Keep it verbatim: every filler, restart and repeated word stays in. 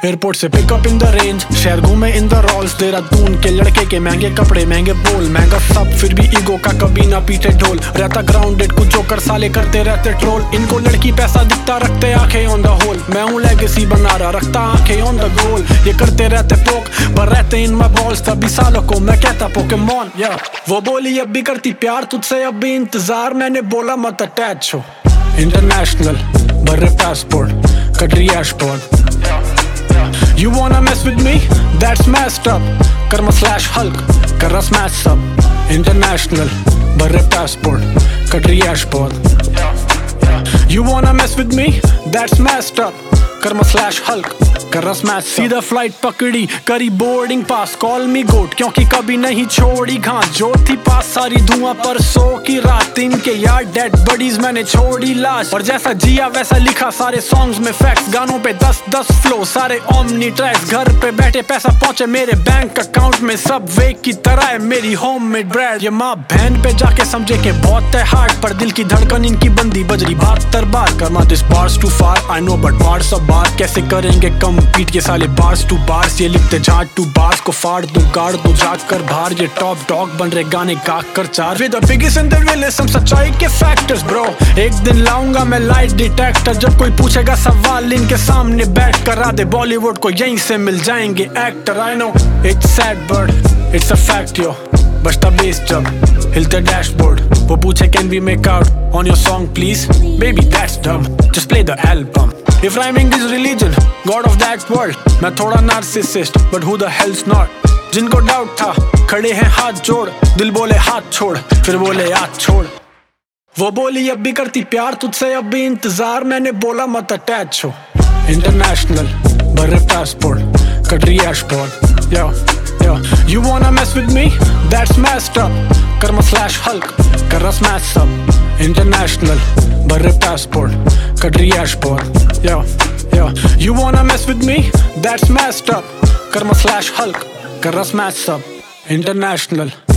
Airport से pickup in the range, शहर घूमे इन द रॉल्स, देहरादून के लड़के के महंगे कपड़े महंगे बोल, महंगा सब फिर भी ईगो का कभी ना पीछे ढोल, रहता ग्राउंडेड कुछ जोकर साले करते रहते ट्रोल, इनको लड़की पैसा दिखता रखते आंखें ऑन द होल, मैं हूँ लेगेसी बना रहा रखता आंखें ऑन द गोल, ये करते रहते पोक पर रहते इन माय बॉल्स, तभी सालों को मैं कहता पोकेमॉन या वो बोली अब भी करती प्यार तुझसे अब भी इंतजार, मैंने बोला मत अटैच हो, इंटरनेशनल बर्रे पासपोर्ट कटरी airport, You wanna mess with me? That's messed up. Karma slash Hulk, Karra smash sub. International, Barre passport, Kadri ashport. You wanna mess with me? That's messed up. Karma slash Hulk, Karra smash sub. सीधा flight पकड़ी, करी boarding pass, call मी गोट क्योंकि कभी नहीं छोड़ी घास, जो थी पास सारी धुआं पर सो की रात, इनके यार डेड बडीज मैंने छोड़ी लाश, और जैसा जिया वैसा लिखा सारे सॉन्ग्स में फैक्ट्स, गानों पे दस दस फ्लो सारे ओमनी ट्रैक्स, घर पे बैठे पैसा पहुंचे मेरे बैंक अकाउंट में, सब वे की तरह है मेरी होममेड ब्रेड, ये माँ बहन पे जाके समझे के बहुत है हार्ड, पर दिल की धड़कन इनकी बंदी बजरी बहत्तर बार, karma this bars too far I know but bars अब बार कैसे करेंगे कम पीट के साले बार्स टू बार्स, ये लिखते झाट टू बार्स को फाड़ दो गाड़ दो जाग कर बाहर, ये टॉप डॉग बन रहे गाने गा कर चार, with the biggest and the realist सच्चाई के फैक्टर्स ब्रो, एक दिन लाऊंगा मैं लाइट डिटेक्टर, जब कोई पूछेगा सवाल इनके सामने बैठ कर आधे बॉलीवुड को यहीं से मिल जाएंगे actor, I know it's sad but it's a fact yo, बचता बेस जब हिलते डैशबोर्ड, वो पूछे can we make out on your song please, baby that's dumb just play the album, if rhyming is religion god of that world, मैं थोड़ा narcissist but who the hell's not, जिनको doubt था खड़े हैं हाथ जोड़, दिल बोले हाथ छोड़ फिर बोले याद छोड़, वो बोली अब भी करती प्यार तुझसे अब भी इंतजार, मैंने बोला मत अटैच हो, इंटरनेशनल बर्रे पासपोर्ट कटरी airport, yo yo you wanna mess with me? That's messed up. Karma slash Hulk, Karra smash sub. International Barre passport, Kadri ashport. Yo, yo. You wanna mess with me? That's messed up. Karma slash Hulk, Karra smash sub. International